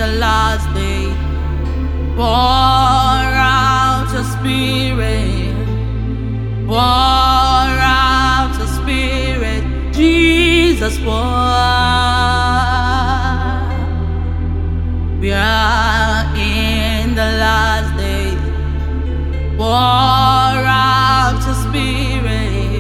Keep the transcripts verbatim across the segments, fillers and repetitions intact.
the last day. Pour out your spirit. Pour out your spirit. Jesus, pour. We are in the last days. Pour out your spirit.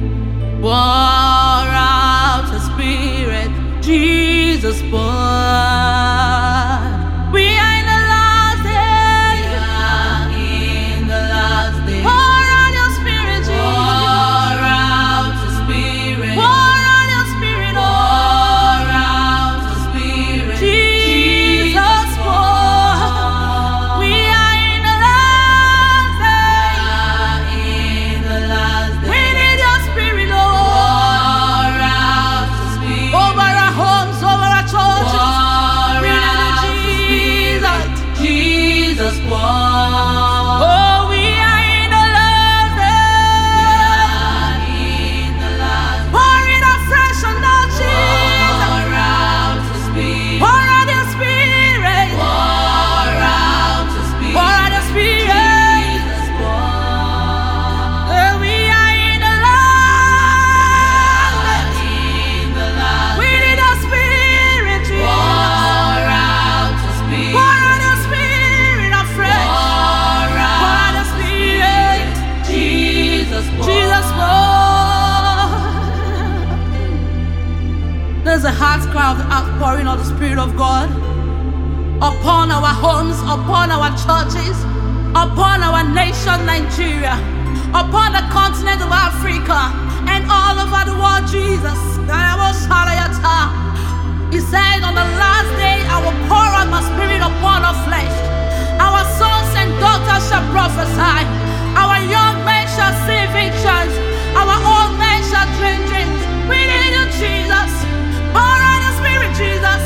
Pour out your spirit. Jesus, pour. We are in the last days. We are in the last days. Pour out your spirit, Jesus. Pour out your spirit. Pour out your spirit. Pour out your spirit. Jesus, pour. We are in the last days. We are in the last days. We need your spirit, Lord. Pour out your spirit. Over our homes, over our churches. We need you, Jesus. Jesus, pour. Oh, we are in the last days. We are in the last days. Pour it out fresh on us, Jesus. Pour out your spirit. Pour out your spirit. Pour out your spirit. Pour out your spirit. Jesus, pour. Oh, we are in the last days. In the last we need your spirit, Jesus. Pour out your spirit. Pour out your spirit afresh. Pour out your spirit. Jesus, pour. Jesus, pour. There's a heart cry of the outpouring of the Spirit of God upon our homes, upon our churches, upon our nation, Nigeria, upon the continent of Africa, and all over the world, Jesus. He said, on the last day, I will pour out my spirit upon all flesh. Our sons and daughters shall prophesy. Our young men shall see visions. Our old men shall dream dreams. We need you, Jesus. Pour out your spirit, Jesus.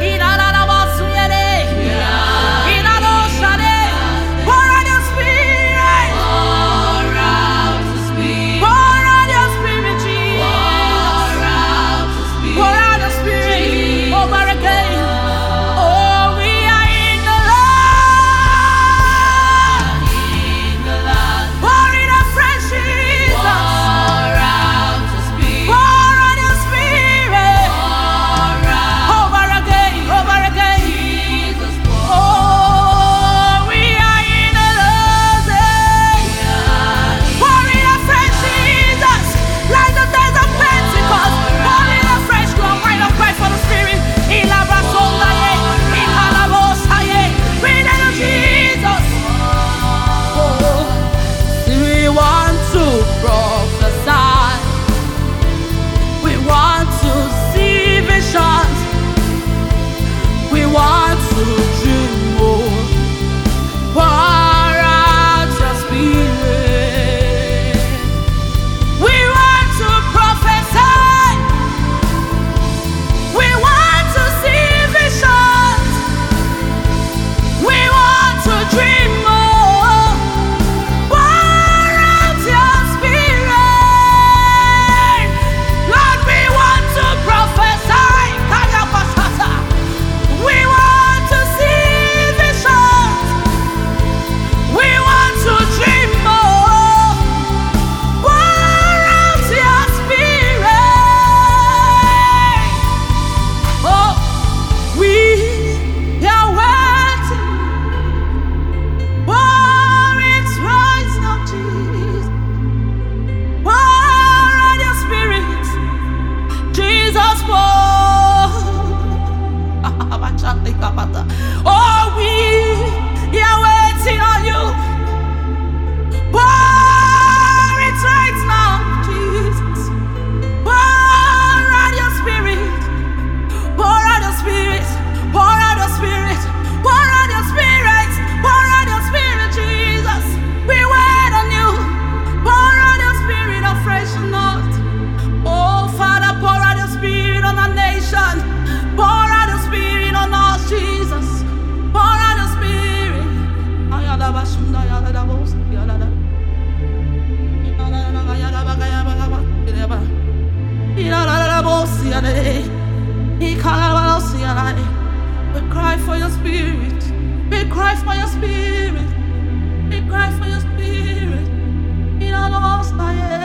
Pour out your spirit. Pour out your spirit. Pour out your spirit, Jesus. Pour out your spirit. Over again. Oh, we are in the last. Pour it out fresh, Jesus. Pour out cry for your spirit. We cry for your spirit. In our lost,